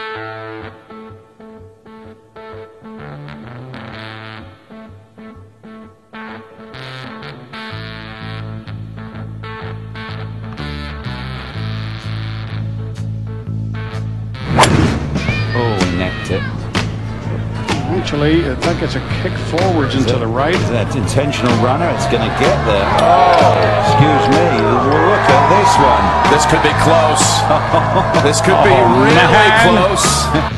Actually, I think it's a kick forwards into the right. That intentional runner, it's going to get there. Oh, excuse me. Look at this one. This could be close. This could be really close.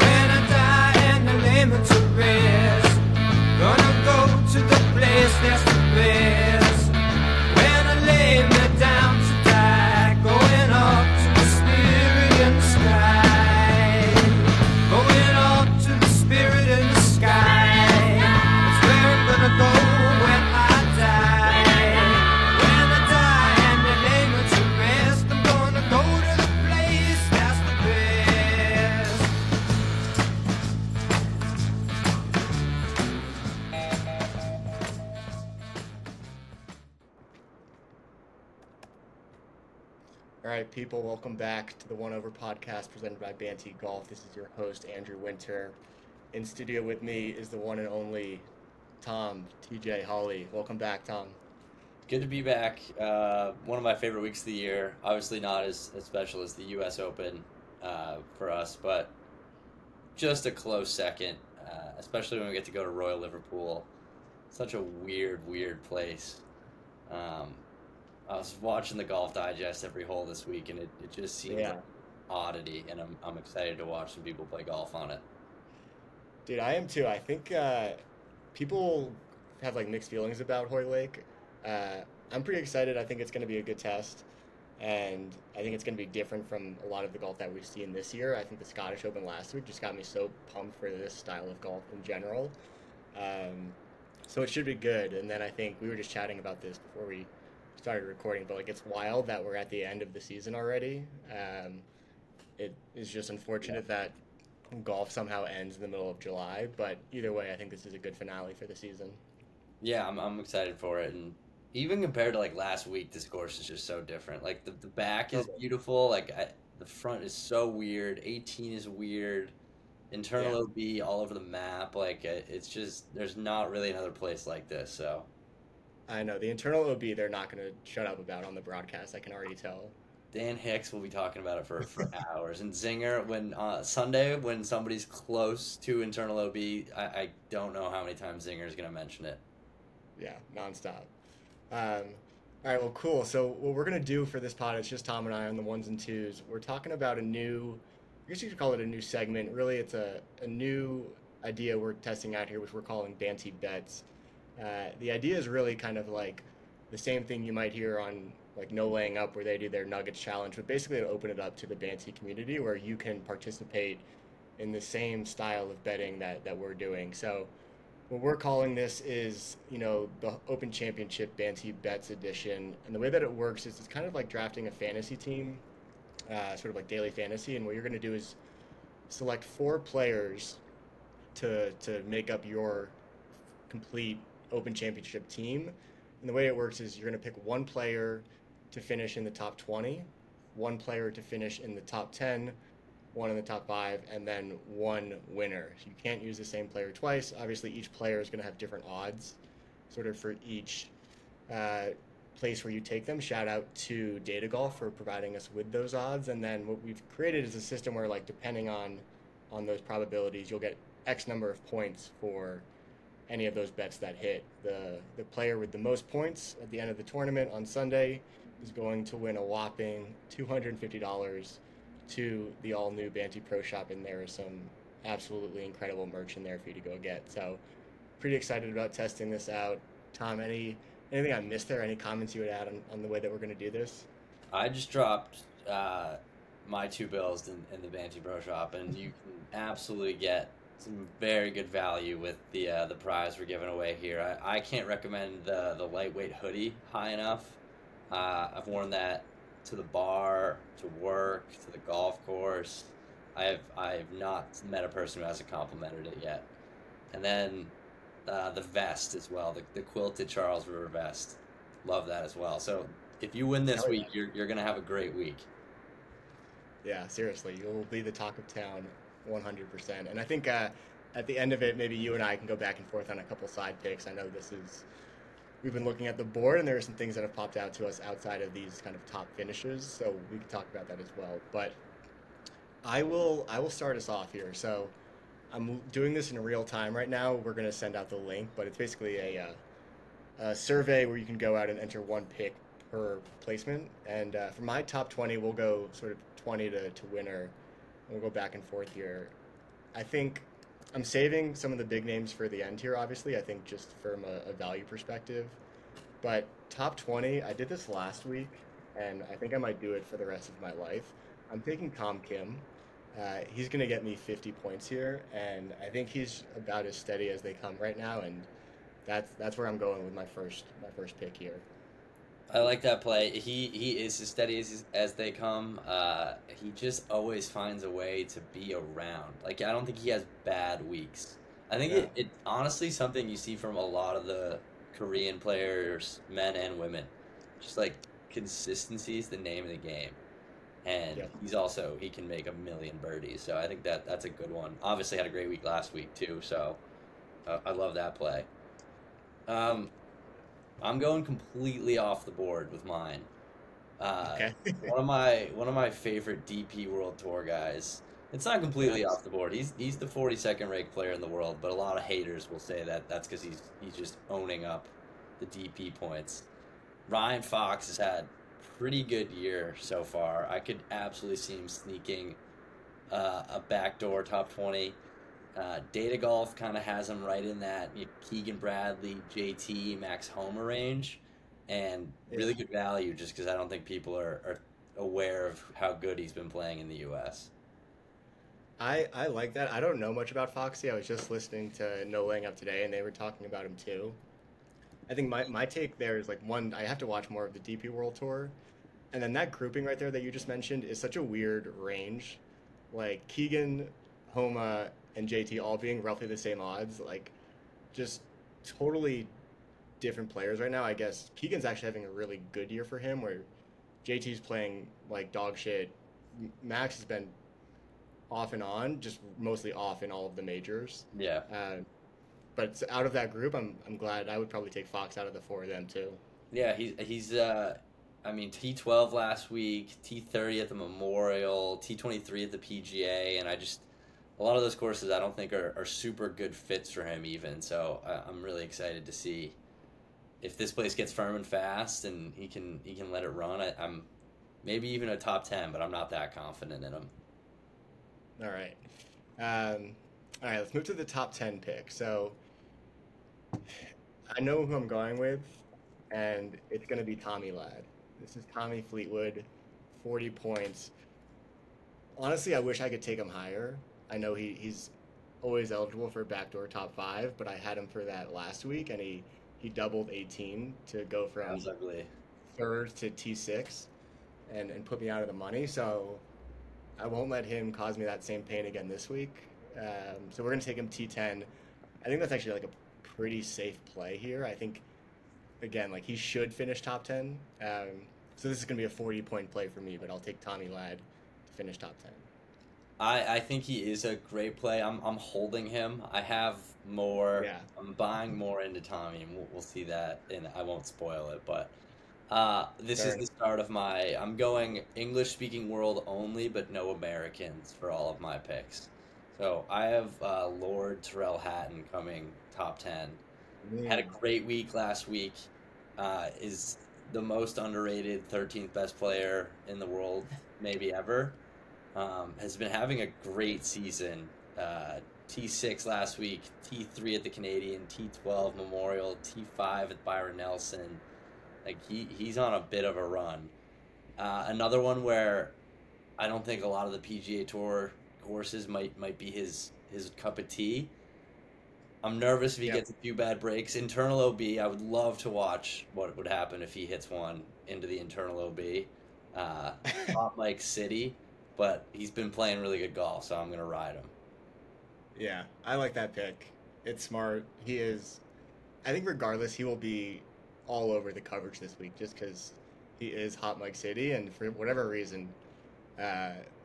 People, welcome back to the One Over podcast presented by Banty Golf. This is your host, Andrew Winter. In studio with me is the one and only Tom TJ Hawley. Welcome back, Tom. Good to be back. One of my favorite weeks of the year. Obviously not as special as the U.S. Open for us, but just a close second, especially when we get to go to Royal Liverpool. Such a weird place. I was watching the Golf Digest every hole this week, and it just seems like an oddity, and I'm excited to watch some people play golf on it. Dude, I am too. I think people have like mixed feelings about Hoylake. I'm pretty excited. I think it's going to be a good test, and I think it's going to be different from a lot of the golf that we've seen this year. I think the Scottish Open last week just got me so pumped for this style of golf in general. So it should be good. And then I think we were just chatting about this before we started recording, but like it's wild that we're at the end of the season already. It is just unfortunate that golf somehow ends in the middle of July, but either way, I think this is a good finale for the season. Yeah, I'm excited for it, and even compared to like last week, this course is just so different. Like the back is beautiful, the front is so weird. 18 is weird. Internal OB all over the map. Like it's just there's not really another place like this. So. I know. The internal OB, they're not going to shut up about on the broadcast. I can already tell. Dan Hicks will be talking about it for hours. And Zinger, when Sunday, when somebody's close to internal OB, I don't know how many times Zinger is going to mention it. Yeah, nonstop. All right, well, cool. So what we're going to do for this pod, it's just Tom and I on the ones and twos. We're talking about a new, I guess you could call it a new segment. Really, it's a new idea we're testing out here, which we're calling Banty Bets. The idea is really kind of like the same thing you might hear on like No Laying Up, where they do their Nuggets challenge, but basically to open it up to the Banty community where you can participate in the same style of betting that we're doing. So what we're calling this is, the Open Championship Banty Bets edition. And the way that it works is it's kind of like drafting a fantasy team, sort of like daily fantasy. And what you're going to do is select 4 players to make up your complete Open Championship team. And the way it works is you're going to pick one player to finish in the top 20, one player to finish in the top 10, one in the top 5, and then one winner. So you can't use the same player twice. Obviously, each player is going to have different odds sort of for each place where you take them. Shout out to Data Golf for providing us with those odds. And then what we've created is a system where, like, depending on those probabilities, you'll get X number of points for any of those bets that hit. The player with the most points at the end of the tournament on Sunday is going to win a whopping $250 to the all-new Banty Pro Shop, and there is some absolutely incredible merch in there for you to go get. So pretty excited about testing this out. Tom, anything I missed there? Any comments you would add on the way that we're going to do this? I just dropped my 2 bills in the Banty Pro Shop, and you can absolutely get some very good value with the prize we're giving away here. I can't recommend the lightweight hoodie high enough. I've worn that to the bar, to work, to the golf course. I have not met a person who hasn't complimented it yet. And then the vest as well, the quilted Charles River vest. Love that as well. So if you win this week, you're going to have a great week. Yeah, seriously, you'll be the talk of town 100%. And I think at the end of it, maybe you and I can go back and forth on a couple side picks. I know we've been looking at the board, and there are some things that have popped out to us outside of these kind of top finishes, so we can talk about that as well. But I will start us off here. So I'm doing this in real time right now. We're going to send out the link, but it's basically a survey where you can go out and enter one pick per placement. And for my top 20, we'll go sort of 20 to winner. We'll go back and forth here. I think I'm saving some of the big names for the end here, obviously. I think just from a value perspective. But top 20, I did this last week, and I think I might do it for the rest of my life. I'm taking Tom Kim. He's going to get me 50 points here, and I think he's about as steady as they come right now, and that's where I'm going with my first pick here. I like that play. He is as steady as they come. He just always finds a way to be around. Like, I don't think he has bad weeks. I think Yeah. it honestly something you see from a lot of the Korean players, men and women. Just like consistency is the name of the game. And Yeah. he can make a million birdies. So I think that's a good one. Obviously had a great week last week too. So I love that play. Um, I'm going completely off the board with mine. Okay. One of my favorite DP World Tour guys. It's not completely off the board. He's the 42nd ranked player in the world, but a lot of haters will say that that's because he's just owning up the DP points. Ryan Fox has had pretty good year so far. I could absolutely see him sneaking a backdoor top 20. Data Golf kind of has him right in that Keegan Bradley, JT, Max Homa range, and really good value just because I don't think people are aware of how good he's been playing in the U.S. I like that. I don't know much about Foxy. I was just listening to No Laying Up today, and they were talking about him too. I think my take there is like one, I have to watch more of the DP World Tour. And then that grouping right there that you just mentioned is such a weird range. Like Keegan, Homa, and JT all being roughly the same odds, like just totally different players right now. I guess Keegan's actually having a really good year for him, where JT's playing like dog shit. Max has been off and on, just mostly off in all of the majors. Yeah. But out of that group, I'm glad. I would probably take Fox out of the four of them too. Yeah, he's I mean T12 last week, T30 at the Memorial, T23 at the PGA, and a lot of those courses I don't think are super good fits for him even. So I'm really excited to see if this place gets firm and fast and he can let it run. I'm maybe even a top 10, but I'm not that confident in him. All right. All right, let's move to the top 10 pick. So I know who I'm going with, and it's going to be Tommy Ladd. This is Tommy Fleetwood, 40 points. Honestly, I wish I could take him higher. I know he's always eligible for backdoor top 5, but I had him for that last week, and he doubled 18 to go from Sounds ugly. third to T6 and put me out of the money. So I won't let him cause me that same pain again this week. So we're going to take him T10. I think that's actually like a pretty safe play here. I think, again, like he should finish top 10. So this is going to be a 40-point play for me, but I'll take Tommy Ladd to finish top 10. I think he is a great play. I'm holding him. I have more. Yeah. I'm buying more into Tommy, and we'll see that, and I won't spoil it. But this is the start of my. I'm going English-speaking world only, but no Americans for all of my picks. So I have Lord Tyrrell Hatton coming top 10. Had a great week last week. Is the most underrated 13th best player in the world, maybe ever. Has been having a great season. T6 last week, T3 at the Canadian, T12 Memorial, T5 at Byron Nelson. Like he's on a bit of a run. Another one where I don't think a lot of the PGA Tour courses might be his cup of tea. I'm nervous if he gets a few bad breaks. Internal OB, I would love to watch what would happen if he hits one into the internal OB. Hot Mike City, but he's been playing really good golf, so I'm going to ride him. Yeah, I like that pick. It's smart. He is, I think regardless, he will be all over the coverage this week just because he is Hot Mike City, and for whatever reason,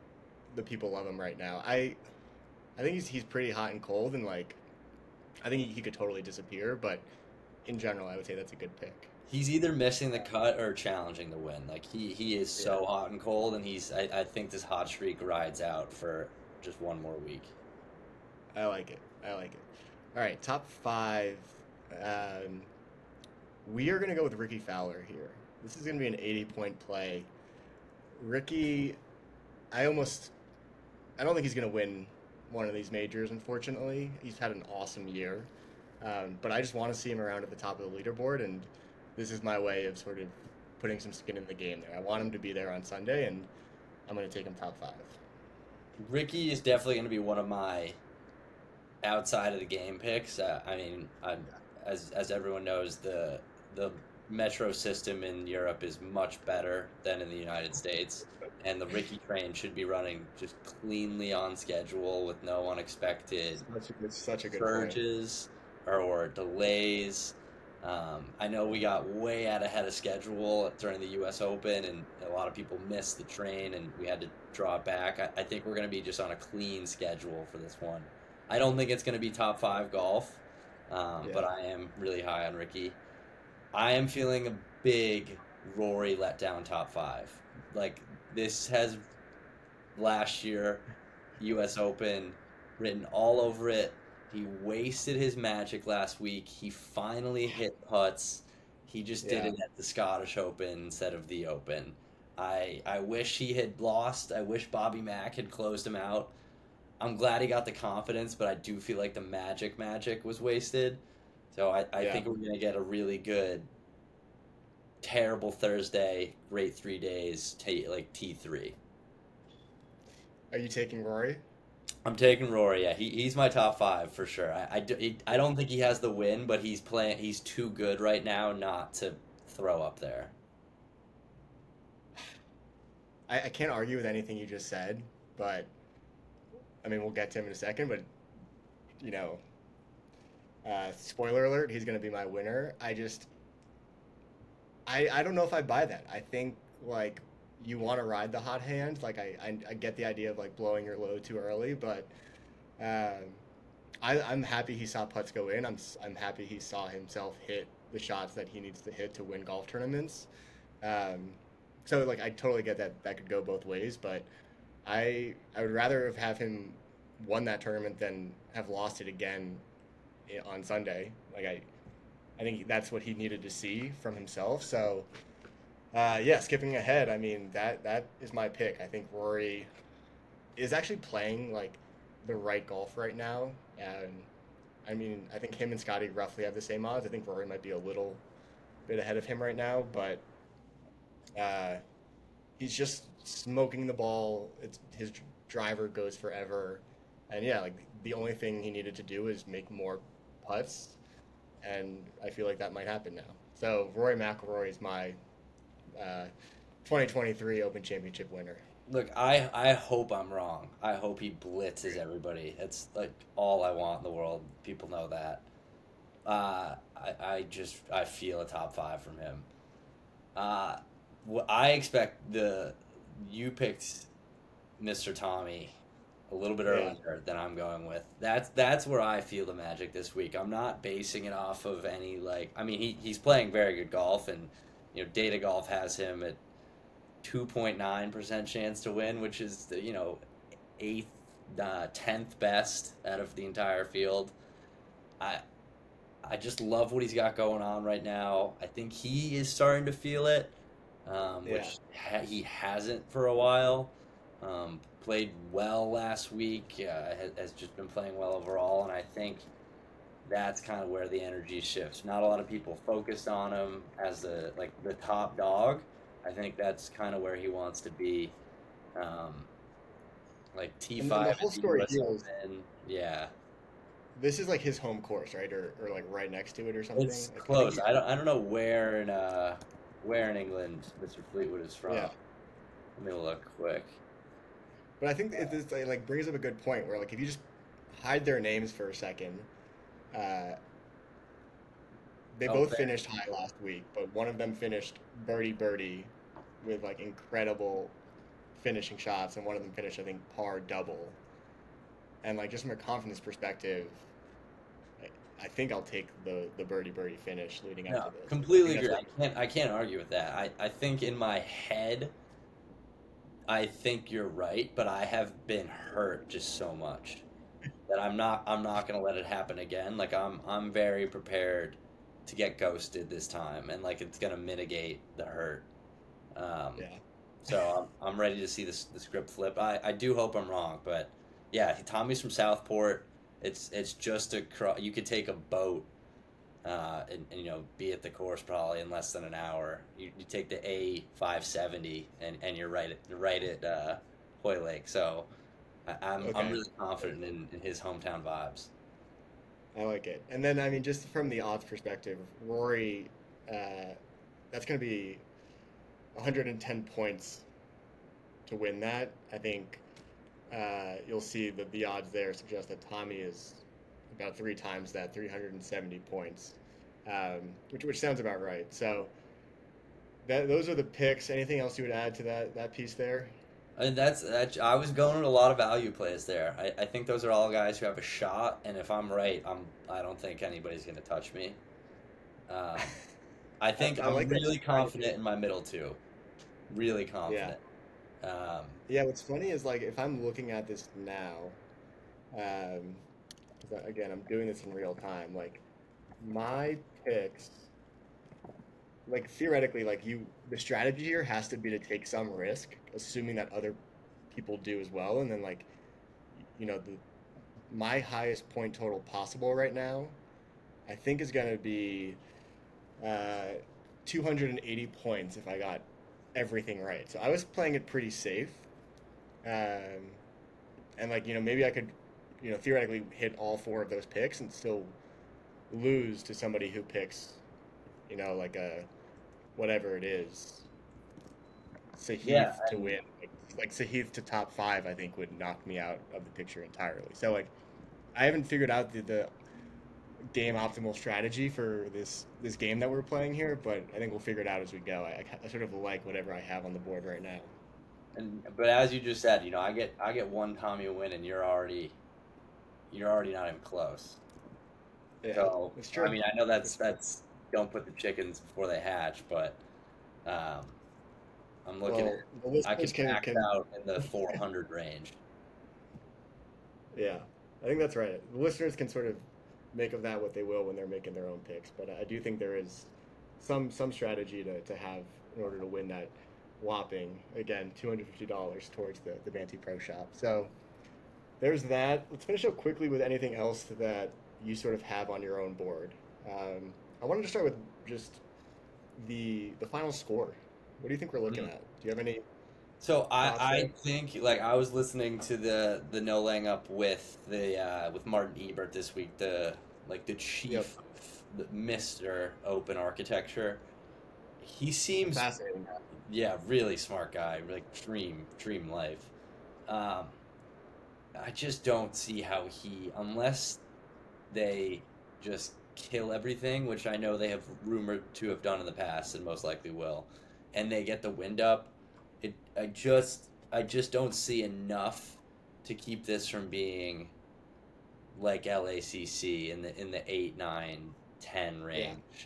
the people love him right now. I think he's pretty hot and cold, and like I think he could totally disappear. But in general, I would say that's a good pick. He's either missing the cut or challenging the win. Like he is so hot and cold, and I think this hot streak rides out for just one more week. I like it. I like it. All right, top 5. We are gonna go with Ricky Fowler here. This is gonna be an 80-point play. Ricky, I don't think he's gonna win one of these majors. Unfortunately, he's had an awesome year, but I just want to see him around at the top of the leaderboard, and this is my way of sort of putting some skin in the game there. I want him to be there on Sunday, and I'm gonna take him top 5. Ricky is definitely going to be one of my outside of the game picks. As everyone knows, the metro system in Europe is much better than in the United States, and the Ricky train should be running just cleanly on schedule with no unexpected Such a good surges or delays. I know we got way out ahead of schedule during the U.S. Open, and a lot of people missed the train, and we had to draw it back. I think we're going to be just on a clean schedule for this one. I don't think it's going to be top 5 golf, but I am really high on Ricky. I am feeling a big Rory letdown top 5. Like, this has last year, U.S. Open, written all over it. He wasted his magic last week. He finally hit putts. He just did it at the Scottish Open instead of the Open. I wish he had lost. I wish Bobby Mack had closed him out. I'm glad he got the confidence, but I do feel like the magic was wasted. So I think we're going to get a really good, terrible Thursday, great 3 days, like T3. Are you taking Rory? I'm taking Rory. Yeah, he's my top 5 for sure. I don't think he has the win, but he's too good right now not to throw up there. I can't argue with anything you just said, but I mean, we'll get to him in a second, but you know, spoiler alert, he's going to be my winner. I don't know if I buy that. I think like you want to ride the hot hand. Like I get the idea of like blowing your load too early, but I'm happy he saw putts go in. I'm happy he saw himself hit the shots that he needs to hit to win golf tournaments. So like I totally get that could go both ways, but I would rather have him won that tournament than have lost it again on Sunday. Like I think that's what he needed to see from himself. So skipping ahead, I mean that is my pick. I think Rory is actually playing like the right golf right now, and I mean I think him and Scotty roughly have the same odds. I think Rory might be a little bit ahead of him right now, but he's just smoking the ball. His driver goes forever, and like the only thing he needed to do is make more putts, and I feel like that might happen now. So Rory McIlroy is my 2023 Open Championship winner. Look, I hope I'm wrong. I hope he blitzes everybody. It's like all I want in the world. People know that. I feel a top 5 from him. I expect you picked Mr. Tommy a little bit earlier than I'm going with. That's where I feel the magic this week. I'm not basing it off of any he's playing very good golf, and Data Golf has him at 2.9% chance to win, which is the 8th, 10th best out of the entire field. I just love what he's got going on right now. I think he is starting to feel it, which he hasn't for a while. Played well last week, has just been playing well overall, and I think that's kind of where the energy shifts. Not a lot of people focused on him as the top dog. I think that's kind of where he wants to be. Like T5. And the whole story is, this is like his home course, right, or like right next to it or something. It's close. I don't know where in England Mr. Fleetwood is from. Yeah. Let me look quick. But I think this like brings up a good point where like if you just hide their names for a second, they both finished high last week, but one of them finished birdie with like incredible finishing shots, and one of them finished, I think, par double. And like just from a confidence perspective, I think I'll take the birdie finish leading up No, to this. completely I think agree. I can't argue with that. I think in my head, I think you're right, but I have been hurt just so much that I'm not gonna let it happen again. Like I'm very prepared to get ghosted this time, and like it's gonna mitigate the hurt. Yeah. So I'm ready to see the script flip. I do hope I'm wrong, but yeah, Tommy's from Southport. It's just you could take a boat, and be at the course probably in less than an hour. You take the A570 and you're right at Hoy Lake. So I'm Okay. really confident in his hometown vibes. I like it. And then, I mean, just from the odds perspective, Rory, that's going to be 110 points to win that. I think you'll see that the odds there suggest that Tommy is about 3 times that, 370 points, which sounds about right. So those are the picks. Anything else you would add to that piece there? And that's I was going with a lot of value plays there. I think those are all guys who have a shot, and if I'm right, I don't think anybody's gonna touch me. I think I I'm like that really strategy. confident in my middle two. Really Yeah. confident. Yeah, what's funny is like if I'm looking at this now, 'cause again, I'm doing this in real time. Like my picks, like theoretically, like the strategy here has to be to take some risk, assuming that other people do as well, and then like, my highest point total possible right now, I think is gonna be, uh, 280 points if I got everything right. So I was playing it pretty safe. Um, and like, maybe I could, theoretically hit all 4 of those picks and still lose to somebody who picks, like a whatever it is, Sahith Yeah, to win. Like Sahith to top 5, I think would knock me out of the picture entirely. So like, I haven't figured out the game optimal strategy for this game that we're playing here, but I think we'll figure it out as we go. I sort of like whatever I have on the board right now. but as you just said, I get one Tommy win, and you're already not even close. Yeah, So it's true. I mean, I know that's don't put the chickens before they hatch, but I'm looking Well, at the I could listeners max out in the 400 range. yeah, I think that's right. The listeners can sort of make of that what they will when they're making their own picks, but I do think there is some strategy to have in order to win that whopping, again, $250 towards the Banty Pro Shop. So there's that. Let's finish up quickly with anything else that you sort of have on your own board. I wanted to start with just the final score. What do you think we're looking at? Do you have any So thoughts I there? think like I was listening to the No Laying Up with with Martin Ebert this week, the Yep. chief, the Mr. Open Architecture. He seems Fascinating. really smart guy, like dream life. Um, I just don't see how unless they just kill everything, which I know they have rumored to have done in the past and most likely will, and they get the wind up. I just don't see enough to keep this from being like LACC in the 8, 9, 10 range.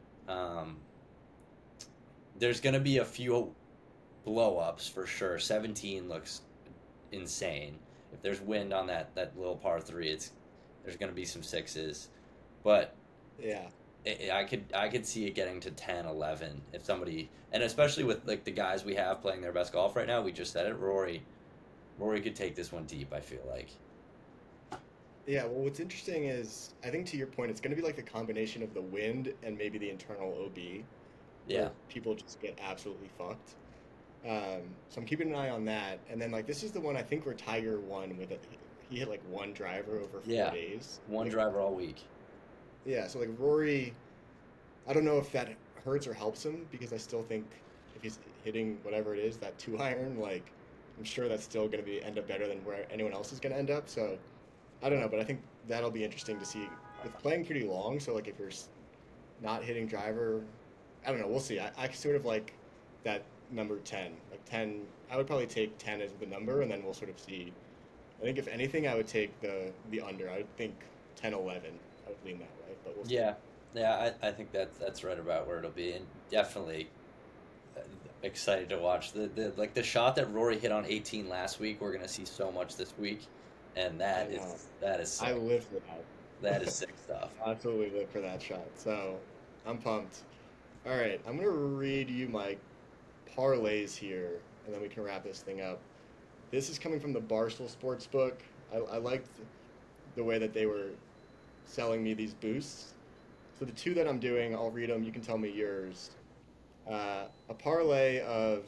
There's gonna be a few blow ups for sure. 17 looks insane. If there's wind on that little par 3, there's gonna be some sixes, but Yeah. I could see it getting to 10, 11 if somebody, and especially with like the guys we have playing their best golf right now. We just said it. Rory could take this one deep, I feel like. Yeah, well, what's interesting is, I think to your point, it's going to be like the combination of the wind and maybe the internal OB, Yeah. where people just get absolutely fucked. So I'm keeping an eye on that. And then, like, this is the one I think where Tiger won with it. He hit like one driver over 4 Yeah. days. One Like, driver all week. yeah, so like Rory, I don't know if that hurts or helps him, because I still think if he's hitting whatever it is, that 2-iron, like, I'm sure that's still going to end up better than where anyone else is going to end up. So I don't know, but I think that'll be interesting to see. It's playing pretty long, so like if you're not hitting driver, I don't know. We'll see. I sort of like that number 10. Like 10, I would probably take 10 as the number, and then we'll sort of see. I think if anything, I would take the under. I would think 10, 11. I would lean that way, but we'll see. I think that's right about where it'll be, and definitely excited to watch the shot that Rory hit on 18 last week. We're gonna see so much this week, and that is sick. I live for that. That is sick stuff. I absolutely live for that shot. So I'm pumped. All right, I'm gonna read you my parlays here, and then we can wrap this thing up. This is coming from the Barstool Sportsbook. I liked the way that they were selling me these boosts. So the two that I'm doing, I'll read them. You can tell me yours. A parlay of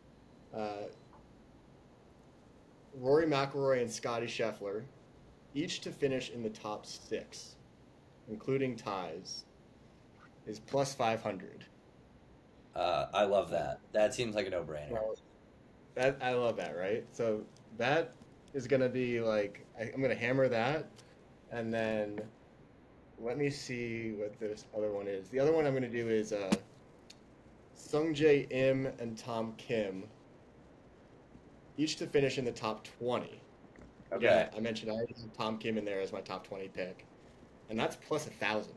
Rory McIlroy and Scotty Scheffler, each to finish in the top 6, including ties, is plus 500. I love that. That seems like a no-brainer. Well, I love that, right? So that is gonna be like I'm gonna hammer that, and then let me see what this other one is. The other one I'm gonna do is Sungjae Im and Tom Kim, each to finish in the top 20. Okay. Yeah, I mentioned I already have Tom Kim in there as my top 20 pick, and that's plus 1,000.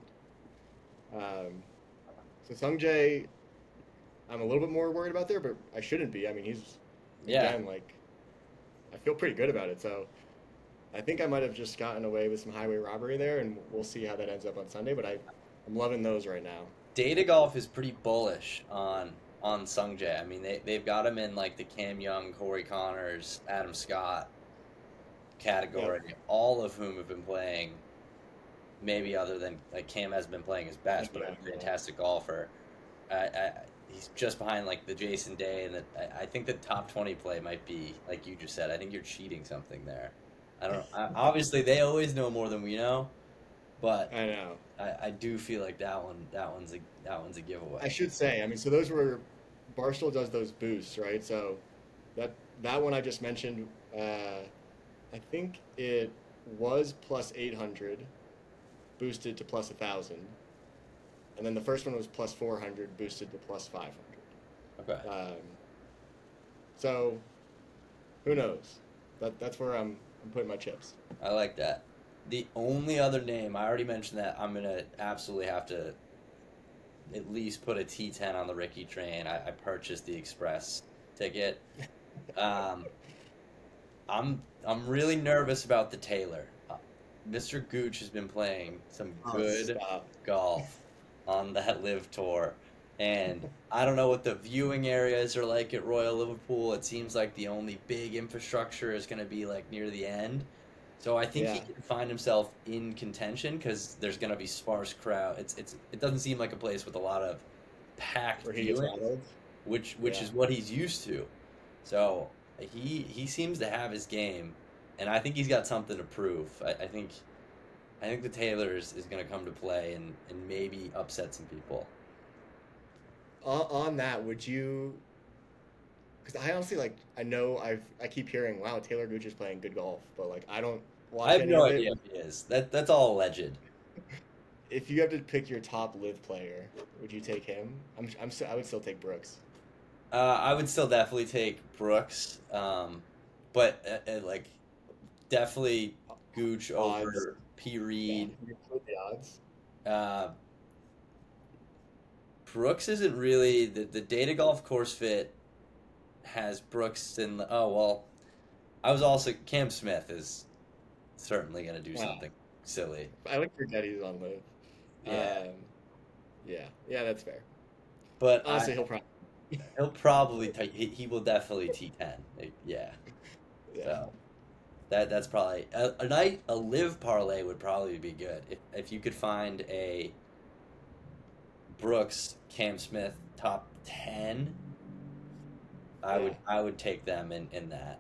So Sungjae, I'm a little bit more worried about there, but I shouldn't be. I mean, he's again, like, I feel pretty good about it. So I think I might have just gotten away with some highway robbery there, and we'll see how that ends up on Sunday. But I'm loving those right now. Data Golf is pretty bullish on Sungjae. I mean, they've got him in like the Cam Young, Corey Connors, Adam Scott category, all of whom have been playing. Maybe other than like Cam has been playing his best, but a fantastic golfer. He's just behind like the Jason Day, and I think the top 20 play might be like you just said. I think you're cheating something there. I don't know. Obviously, they always know more than we know, but I know. I do feel like that one's a giveaway. I should say, I mean, so those were Barstool does those boosts, right? So that one I just mentioned, I think it was plus 800, boosted to plus 1,000, and then the first one was plus 400, boosted to plus 500. Okay. So who knows? That's where I'm putting my chips. I like that. The only other name, I already mentioned that I'm going to absolutely have to at least put a T10 on the Ricky train. I purchased the Express ticket. I'm really nervous about the Taylor. Mr. Gooch has been playing some good golf on that Live Tour. And I don't know what the viewing areas are like at Royal Liverpool. It seems like the only big infrastructure is going to be like near the end. So I think he can find himself in contention because there's going to be sparse crowd. It doesn't seem like a place with a lot of packed viewing, which is what he's used to. So he seems to have his game, and I think he's got something to prove. I think the Taylor is going to come to play and maybe upset some people. On that, would you? Because I honestly I keep hearing, wow, Taylor Gooch is playing good golf, but like I don't watch. I have no idea if he is. That's all alleged. If you have to pick your top Live player, would you take him? I would still take Brooks. I would still definitely take Brooks, but like definitely Gooch over P. Reed. The odds. Brooks isn't really the Data Golf Course Fit has Brooks in the I was also Cam Smith is certainly going to do something silly. I would forget he's on Live. Yeah, that's fair. But honestly, he'll probably he will definitely T10. Yeah. So that's probably a Live parlay would probably be good if you could find a Brooks, Cam Smith top 10. I would take them in that.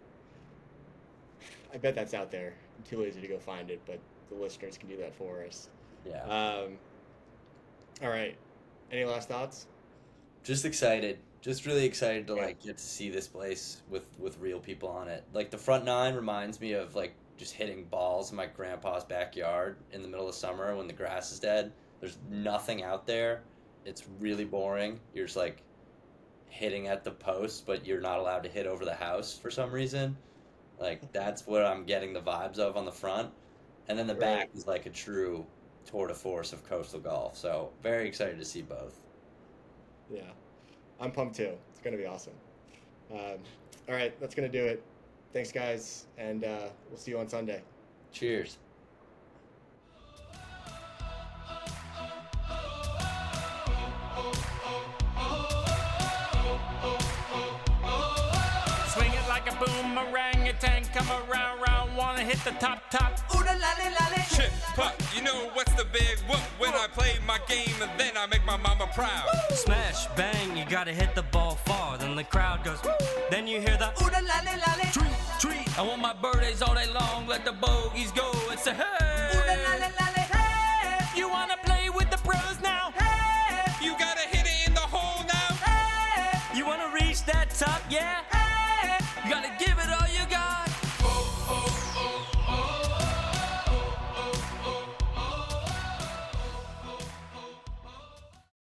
I bet that's out there. I'm too lazy to go find it, but the listeners can do that for us. Yeah. All right. Any last thoughts? Just excited. Just really excited to get to see this place with real people on it. Like the front nine reminds me of like just hitting balls in my grandpa's backyard in the middle of summer when the grass is dead. There's nothing out there. It's really boring. You're just like hitting at the post, but you're not allowed to hit over the house for some reason. Like, that's what I'm getting the vibes of on the front. And then the back is like a true tour de force of coastal golf. So very excited to see both. Yeah, I'm pumped too. It's going to be awesome. All right, that's going to do it. Thanks, guys, and we'll see you on Sunday. Cheers. Swing it like a boomerang, a tank come around, wanna hit the top. Ooh la la la la. Chip, putt, you know what's the big whoop when I play my game and then I make my mama proud. Smash, bang, you gotta hit the ball far, then the crowd goes, then you hear the ooh la la la la. Treat, I want my birthdays all day long, let the bogeys go, it's a hey.